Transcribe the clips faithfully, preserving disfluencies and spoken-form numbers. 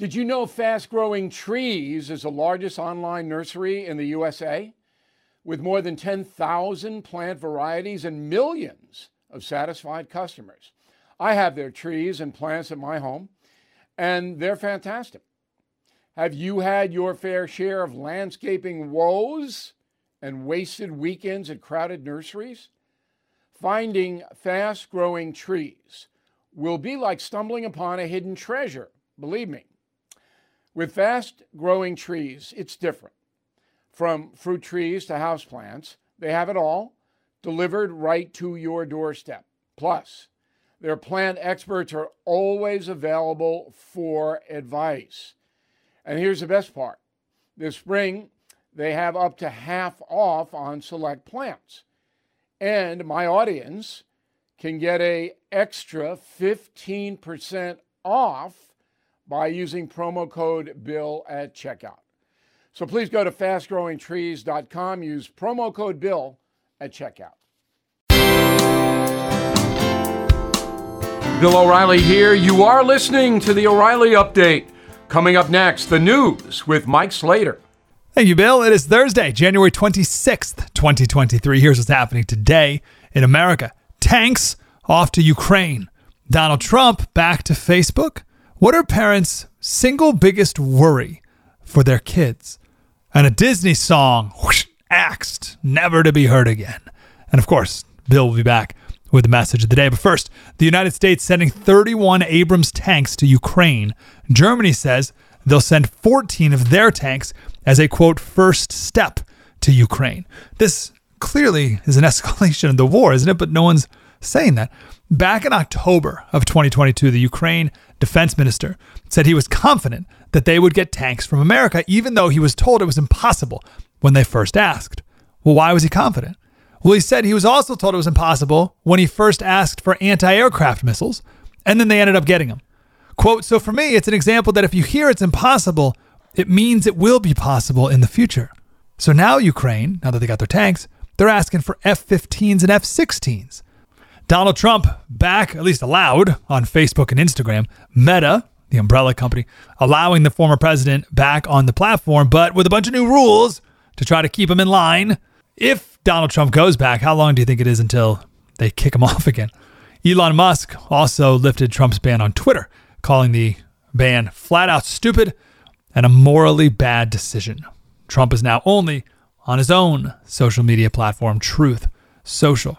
Did you know Fast Growing Trees is the largest online nursery in the U S A? With more than ten thousand plant varieties and millions of satisfied customers. I have their trees and plants at my home, and they're fantastic. Have you had your fair share of landscaping woes and wasted weekends at crowded nurseries? Finding Fast Growing Trees will be like stumbling upon a hidden treasure, believe me. With Fast Growing Trees, it's different. From fruit trees to houseplants, they have it all delivered right to your doorstep. Plus, their plant experts are always available for advice. And here's the best part. This spring, they have up to half off on select plants. And my audience can get an extra fifteen percent off by using promo code BILL at checkout. So please go to fast growing trees dot com, use promo code BILL at checkout. Bill O'Reilly here. You are listening to the O'Reilly Update. Coming up next, the news with Mike Slater. Thank you, Bill. It is Thursday, January twenty-sixth, twenty twenty-three. Here's what's happening today in America. Tanks off to Ukraine. Donald Trump back to Facebook. What are parents' single biggest worry for their kids? And a Disney song, whoosh, axed, never to be heard again. And of course, Bill will be back with the message of the day. But first, the United States sending thirty-one Abrams tanks to Ukraine. Germany says they'll send fourteen of their tanks as a, quote, first step to Ukraine. This clearly is an escalation of the war, isn't it? But no one's saying that. Back in October of twenty twenty-two, the Ukraine defense minister said he was confident that they would get tanks from America, even though he was told it was impossible when they first asked. Well, why was he confident? Well, he said he was also told it was impossible when he first asked for anti-aircraft missiles, and then they ended up getting them. Quote, so for me, it's an example that if you hear it's impossible, it means it will be possible in the future. So now Ukraine, now that they got their tanks, they're asking for F fifteens and F sixteens. Donald Trump back, at least allowed, on Facebook and Instagram. Meta, the umbrella company, allowing the former president back on the platform, but with a bunch of new rules to try to keep him in line. If Donald Trump goes back, how long do you think it is until they kick him off again? Elon Musk also lifted Trump's ban on Twitter, calling the ban flat out stupid and a morally bad decision. Trump is now only on his own social media platform, Truth Social.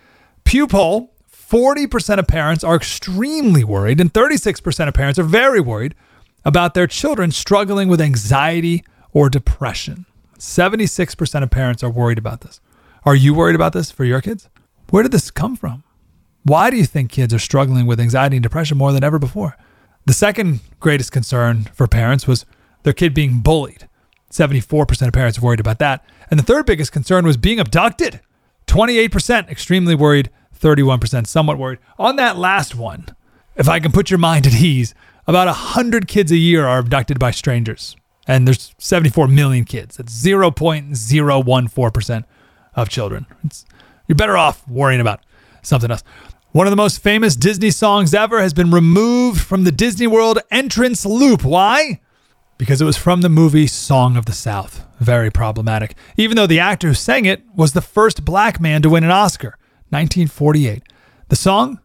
Pew poll, forty percent of parents are extremely worried and thirty-six percent of parents are very worried about their children struggling with anxiety or depression. seventy-six percent of parents are worried about this. Are you worried about this for your kids? Where did this come from? Why do you think kids are struggling with anxiety and depression more than ever before? The second greatest concern for parents was their kid being bullied. seventy-four percent of parents are worried about that. And the third biggest concern was being abducted. twenty-eight percent extremely worried, thirty-one percent somewhat worried. On that last one, if I can put your mind at ease, about one hundred kids a year are abducted by strangers. And there's seventy-four million kids. That's zero point zero one four percent of children. It's, you're better off worrying about something else. One of the most famous Disney songs ever has been removed from the Disney World entrance loop. Why? Because it was from the movie Song of the South. Very problematic. Even though the actor who sang it was the first black man to win an Oscar, nineteen forty-eight. The song?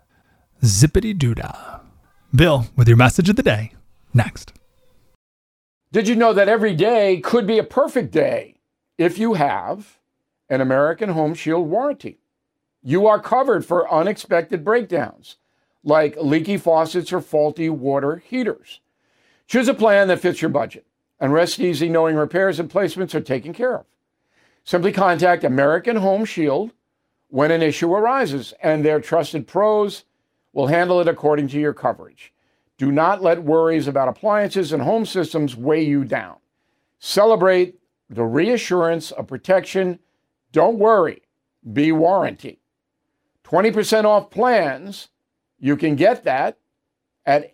Zippity-doo-dah. Bill, with your message of the day, next. Did you know that every day could be a perfect day if you have an American Home Shield warranty? You are covered for unexpected breakdowns, like leaky faucets or faulty water heaters. Choose a plan that fits your budget and rest easy knowing repairs and placements are taken care of. Simply contact American Home Shield when an issue arises, and their trusted pros will handle it according to your coverage. Do not let worries about appliances and home systems weigh you down. Celebrate the reassurance of protection. Don't worry, be warranty. twenty percent off plans. You can get that at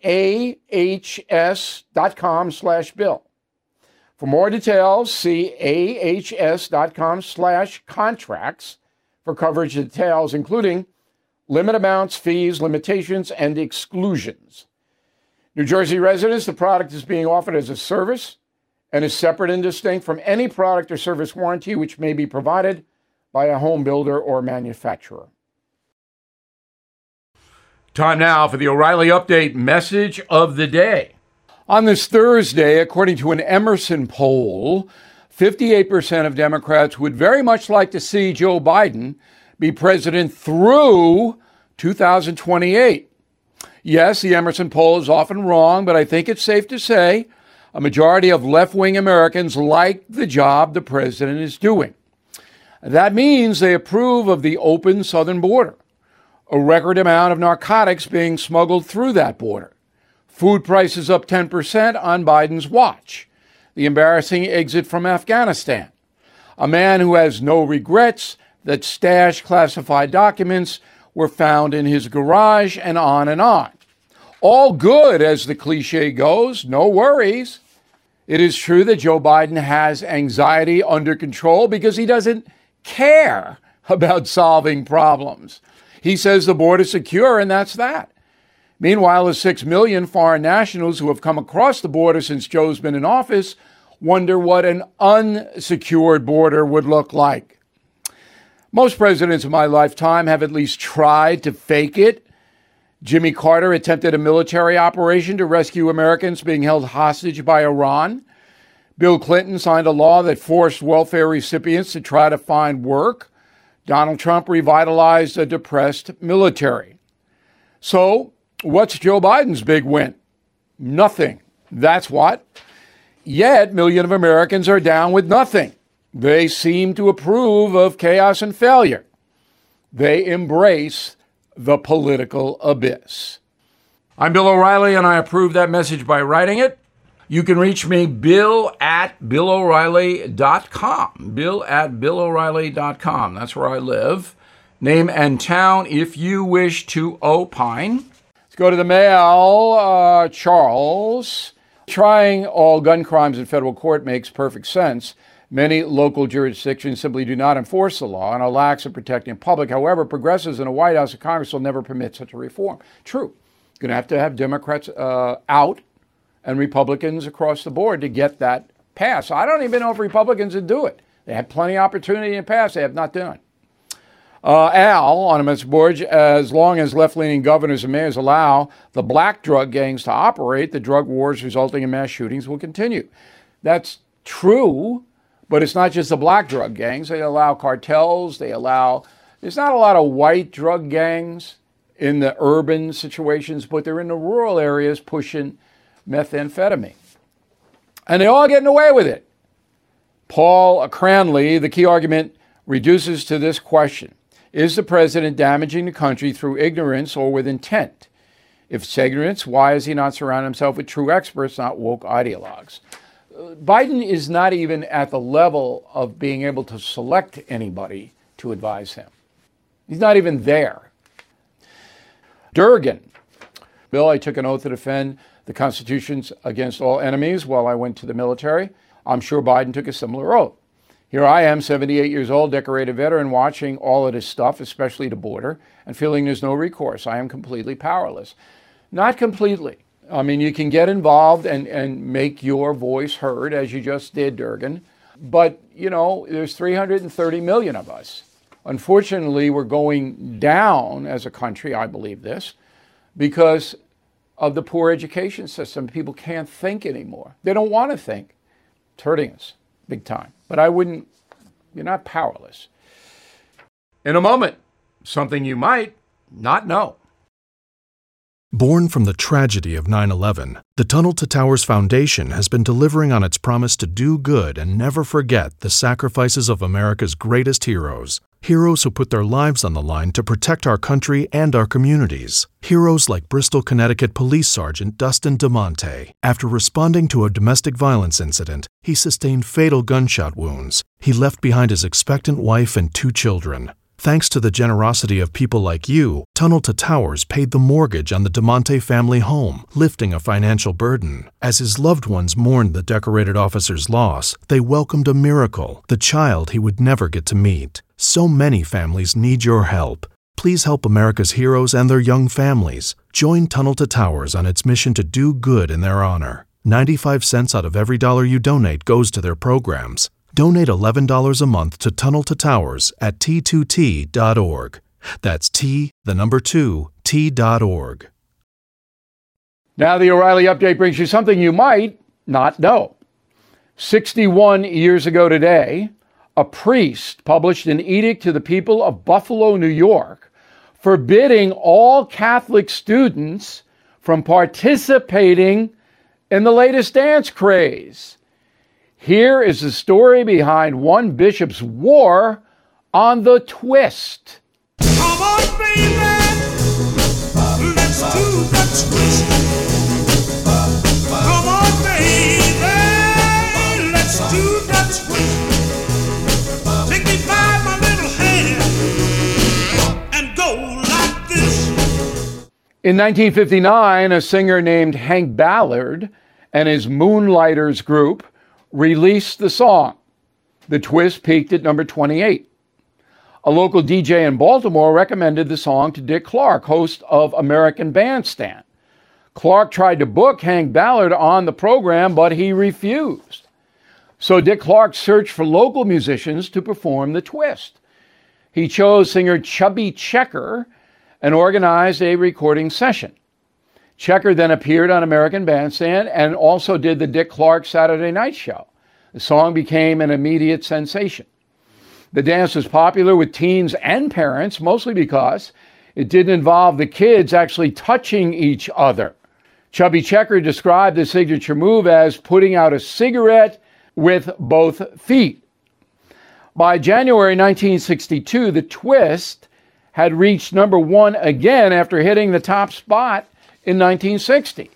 ahs.com slash bill. For more details, see ahs.com slash contracts for coverage details, including limit amounts, fees, limitations, and exclusions. New Jersey residents, the product is being offered as a service and is separate and distinct from any product or service warranty which may be provided by a home builder or manufacturer. Time now for the O'Reilly Update message of the day. On this Thursday, according to an Emerson poll, fifty-eight percent of Democrats would very much like to see Joe Biden be president through two thousand twenty-eight. Yes, the Emerson poll is often wrong, but I think it's safe to say a majority of left-wing Americans like the job the president is doing. That means they approve of the open southern border, a record amount of narcotics being smuggled through that border, food prices up ten percent on Biden's watch, the embarrassing exit from Afghanistan, a man who has no regrets that stashed classified documents were found in his garage, and on and on. All good, as the cliche goes, no worries. It is true that Joe Biden has anxiety under control because he doesn't care about solving problems. He says the border is secure, and that's that. Meanwhile, the six million foreign nationals who have come across the border since Joe's been in office wonder what an unsecured border would look like. Most presidents in my lifetime have at least tried to fake it. Jimmy Carter attempted a military operation to rescue Americans being held hostage by Iran. Bill Clinton signed a law that forced welfare recipients to try to find work. Donald Trump revitalized a depressed military. So, what's Joe Biden's big win? Nothing. That's what. Yet, millions of Americans are down with nothing. They seem to approve of chaos and failure. They embrace the political abyss. I'm Bill O'Reilly, and I approve that message by writing it. You can reach me, Bill at Bill O'Reilly dot com. Bill at Bill O'Reilly dot com. That's where I live. Name and town if you wish to opine. Let's go to the mail. Uh, Charles. Trying all gun crimes in federal court makes perfect sense. Many local jurisdictions simply do not enforce the law and are lax in protecting the public. However, progressives in the White House and Congress will never permit such a reform. True. You're going to have to have Democrats uh, out and Republicans across the board to get that passed. I don't even know if Republicans would do it. They had plenty of opportunity in the past. They have not done it. Uh, Al, on a message board, as long as left-leaning governors and mayors allow the black drug gangs to operate, the drug wars resulting in mass shootings will continue. That's true, but it's not just the black drug gangs. They allow cartels. They allow, there's not a lot of white drug gangs in the urban situations, but they're in the rural areas pushing methamphetamine. And they're all getting away with it. Paul Cranley, the key argument reduces to this question. Is the president damaging the country through ignorance or with intent? If it's ignorance, why is he not surrounding himself with true experts, not woke ideologues? Biden is not even at the level of being able to select anybody to advise him. He's not even there. Durgan. Bill, I took an oath to defend the Constitution against all enemies while I went to the military. I'm sure Biden took a similar oath. Here I am, seventy-eight years old, decorated veteran, watching all of this stuff, especially the border, and feeling there's no recourse. I am completely powerless. Not completely. I mean, you can get involved and, and make your voice heard, as you just did, Durgan. But, you know, there's three hundred thirty million of us. Unfortunately, we're going down as a country, I believe this, because of the poor education system. People can't think anymore. They don't want to think. It's hurting us big time. But I wouldn't, you're not powerless. In a moment, something you might not know. Born from the tragedy of nine eleven, the Tunnel to Towers Foundation has been delivering on its promise to do good and never forget the sacrifices of America's greatest heroes. Heroes who put their lives on the line to protect our country and our communities. Heroes like Bristol, Connecticut Police Sergeant Dustin DeMonte. After responding to a domestic violence incident, he sustained fatal gunshot wounds. He left behind his expectant wife and two children. Thanks to the generosity of people like you, Tunnel to Towers paid the mortgage on the DeMonte family home, lifting a financial burden. As his loved ones mourned the decorated officer's loss, they welcomed a miracle, the child he would never get to meet. So many families need your help. Please help America's heroes and their young families. Join Tunnel to Towers on its mission to do good in their honor. ninety-five cents out of every dollar you donate goes to their programs. Donate eleven dollars a month to Tunnel to Towers at T two T dot org. That's T, the number two, T dot org. Now the O'Reilly Update brings you something you might not know. sixty-one years ago today, a priest published an edict to the people of Buffalo, New York, forbidding all Catholic students from participating in the latest dance craze. Here is the story behind one bishop's war on the twist. Come on, baby, let's do the twist. Come on, baby, let's do the twist. Take me by my little hand and go like this. In nineteen fifty-nine, a singer named Hank Ballard and his Moonlighters group released the song. The twist peaked at number twenty-eight. A local D J in Baltimore recommended the song to Dick Clark, host of American Bandstand. Clark tried to book Hank Ballard on the program, but he refused. So Dick Clark searched for local musicians to perform the twist. He chose singer Chubby Checker and organized a recording session. Checker then appeared on American Bandstand and also did the Dick Clark Saturday Night Show. The song became an immediate sensation. The dance was popular with teens and parents, mostly because it didn't involve the kids actually touching each other. Chubby Checker described the signature move as putting out a cigarette with both feet. By January nineteen sixty-two, the twist had reached number one again after hitting the top spot in nineteen sixty.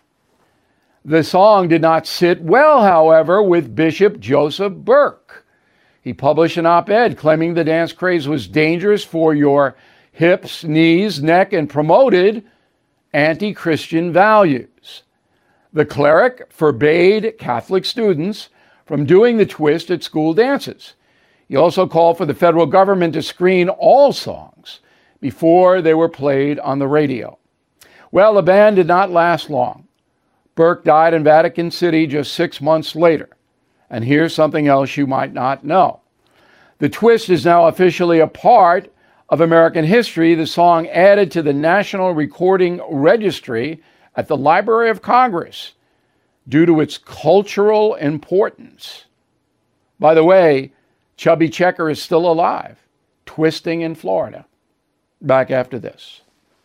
The song did not sit well, however, with Bishop Joseph Burke. He published an op-ed claiming the dance craze was dangerous for your hips, knees, neck, and promoted anti-Christian values. The cleric forbade Catholic students from doing the twist at school dances. He also called for the federal government to screen all songs before they were played on the radio. Well, the ban did not last long. Burke died in Vatican City just six months later. And here's something else you might not know. The twist is now officially a part of American history, the song added to the National Recording Registry at the Library of Congress due to its cultural importance. By the way, Chubby Checker is still alive, twisting in Florida. Back after this.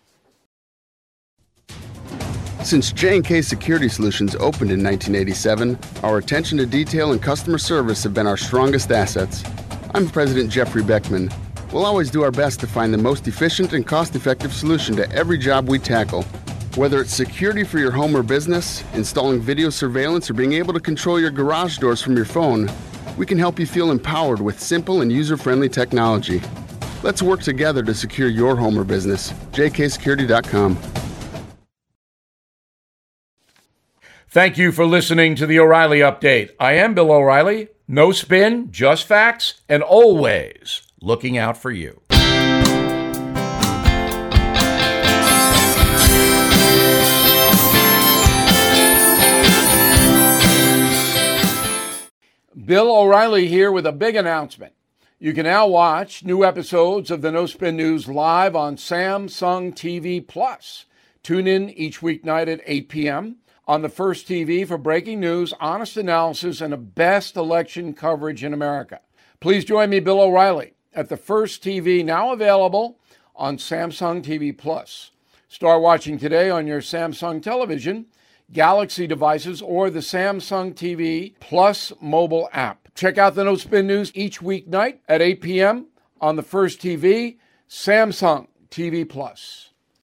Since J and K Security Solutions opened in nineteen eighty-seven, our attention to detail and customer service have been our strongest assets. I'm President Jeffrey Beckman. We'll always do our best to find the most efficient and cost-effective solution to every job we tackle. Whether it's security for your home or business, installing video surveillance, or being able to control your garage doors from your phone, we can help you feel empowered with simple and user-friendly technology. Let's work together to secure your home or business. J K security dot com. Thank you for listening to the O'Reilly Update. I am Bill O'Reilly. No spin, just facts, and always looking out for you. Bill O'Reilly here with a big announcement. You can now watch new episodes of the No Spin News live on Samsung T V Plus. Tune in each weeknight at eight p.m. on the First T V for breaking news, honest analysis, and the best election coverage in America. Please join me, Bill O'Reilly, at the First T V, now available on Samsung T V Plus. Start watching today on your Samsung television, Galaxy devices, or the Samsung T V Plus mobile app. Check out the No Spin News each weeknight at eight p.m. on the First T V, Samsung T V Plus.